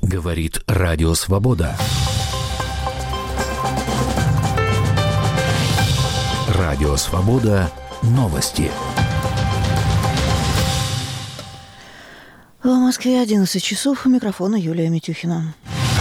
Говорит Радио Свобода. Радио Свобода. Новости. В Москве 11 часов. У микрофона Юлия Митюхина.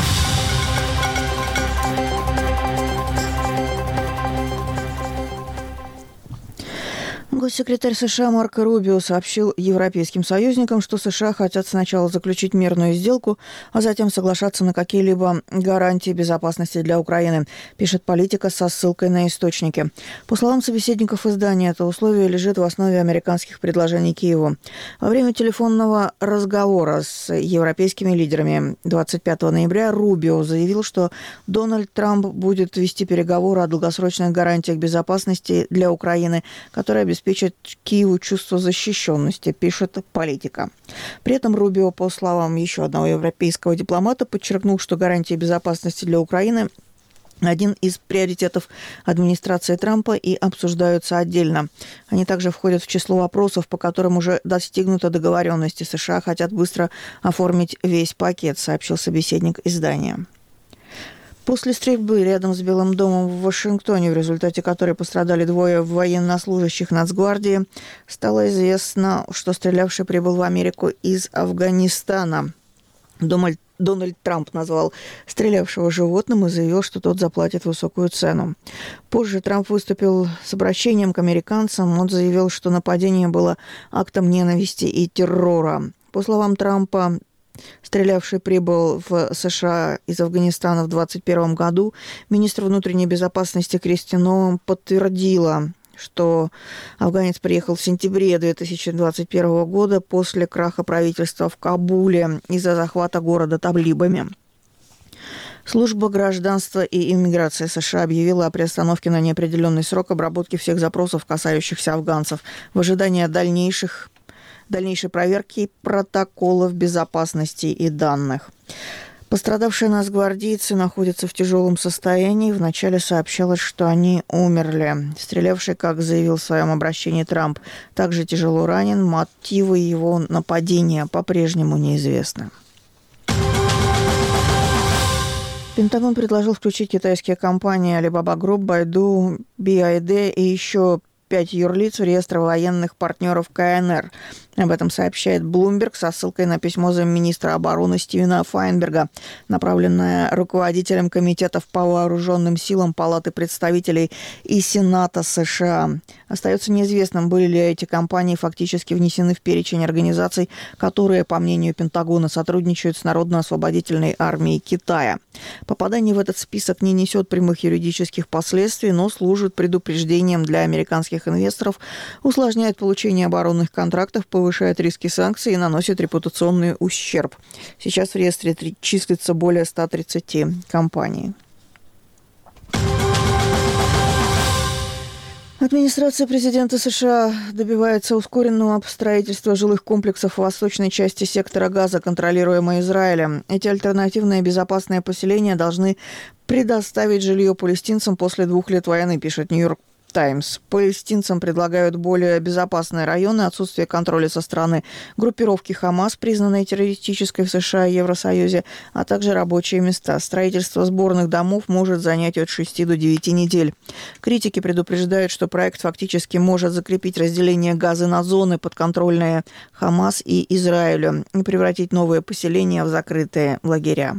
Госсекретарь США Марко Рубио сообщил европейским союзникам, что США хотят сначала заключить мирную сделку, а затем соглашаться на какие-либо гарантии безопасности для Украины, пишет Политика со ссылкой на источники. По словам собеседников издания, это условие лежит в основе американских предложений Киеву. Во время телефонного разговора с европейскими лидерами 25 ноября Рубио заявил, что Дональд Трамп будет вести переговоры о долгосрочных гарантиях безопасности для Украины, которые обеспечат Киеву чувство защищенности, пишет Политика. При этом Рубио, по словам еще одного европейского дипломата, подчеркнул, что гарантии безопасности для Украины один из приоритетов администрации Трампа и обсуждаются отдельно. Они также входят в число вопросов, по которым уже достигнута договоренность, и США хотят быстро оформить весь пакет, сообщил собеседник издания. После стрельбы рядом с Белым домом в Вашингтоне, в результате которой пострадали двое военнослужащих Нацгвардии, стало известно, что стрелявший прибыл в Америку из Афганистана. Дональд Трамп назвал стрелявшего животным и заявил, что тот заплатит высокую цену. Позже Трамп выступил с обращением к американцам. Он заявил, что нападение было актом ненависти и террора. По словам Трампа, стрелявший прибыл в США из Афганистана в 2021 году. Министр внутренней безопасности Кристи Ноэм подтвердила, что афганец приехал в сентябре 2021 года после краха правительства в Кабуле из-за захвата города талибами. Служба гражданства и иммиграции США объявила о приостановке на неопределенный срок обработки всех запросов, касающихся афганцев, в ожидании дальнейшей проверки протоколов безопасности и данных. Пострадавшие нацгвардейцы находятся в тяжелом состоянии. Вначале сообщалось, что они умерли. Стрелявший, как заявил в своем обращении Трамп, также тяжело ранен. Мотивы его нападения по-прежнему неизвестны. Пентагон предложил включить китайские компании Alibaba Group, Baidu, BID и еще 5 юрлиц в реестр военных партнеров КНР. Об этом сообщает Bloomberg со ссылкой на письмо замминистра обороны Стивена Файнберга, направленное руководителем комитетов по вооруженным силам Палаты представителей и Сената США. Остается неизвестным, были ли эти компании фактически внесены в перечень организаций, которые, по мнению Пентагона, сотрудничают с Народно-освободительной армией Китая. Попадание в этот список не несет прямых юридических последствий, но служит предупреждением для американских инвесторов, усложняет получение оборонных контрактов, повышает риски санкций и наносит репутационный ущерб. Сейчас в реестре числится более 130 компаний. Администрация президента США добивается ускоренного строительства жилых комплексов в восточной части сектора Газа, контролируемой Израилем. Эти альтернативные безопасные поселения должны предоставить жилье палестинцам после 2 лет войны, пишет Нью-Йорк Таймс. Палестинцам предлагают более безопасные районы, отсутствие контроля со стороны группировки Хамас, признанной террористической в США и Евросоюзе, а также рабочие места. Строительство сборных домов может занять от 6 до 9 недель. Критики предупреждают, что проект фактически может закрепить разделение Газы на зоны, подконтрольные Хамас и Израилю, и превратить новые поселения в закрытые лагеря.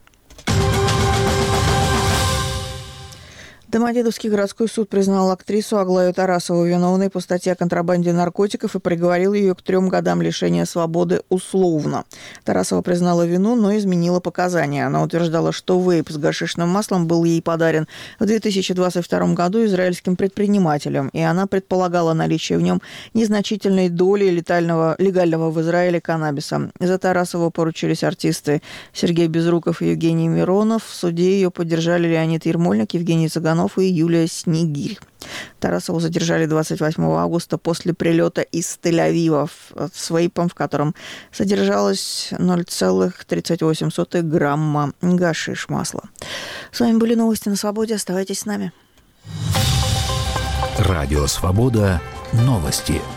Домодедовский городской суд признал актрису Аглаю Тарасову виновной по статье о контрабанде наркотиков и приговорил ее к 3 годам лишения свободы условно. Тарасова признала вину, но изменила показания. Она утверждала, что вейп с гашишным маслом был ей подарен в 2022 году израильским предпринимателем, и она предполагала наличие в нем незначительной доли легального в Израиле каннабиса. За Тарасову поручились артисты Сергей Безруков и Евгений Миронов. В суде ее поддержали Леонид Ермольник, Евгений Цыганов и Юлия Снегирь. Тарасову задержали 28 августа после прилета из Тель-Авива с вейпом, в котором содержалось 0,38 грамма гашиш масла. С вами были новости на Свободе. Оставайтесь с нами. Радио Свобода. Новости.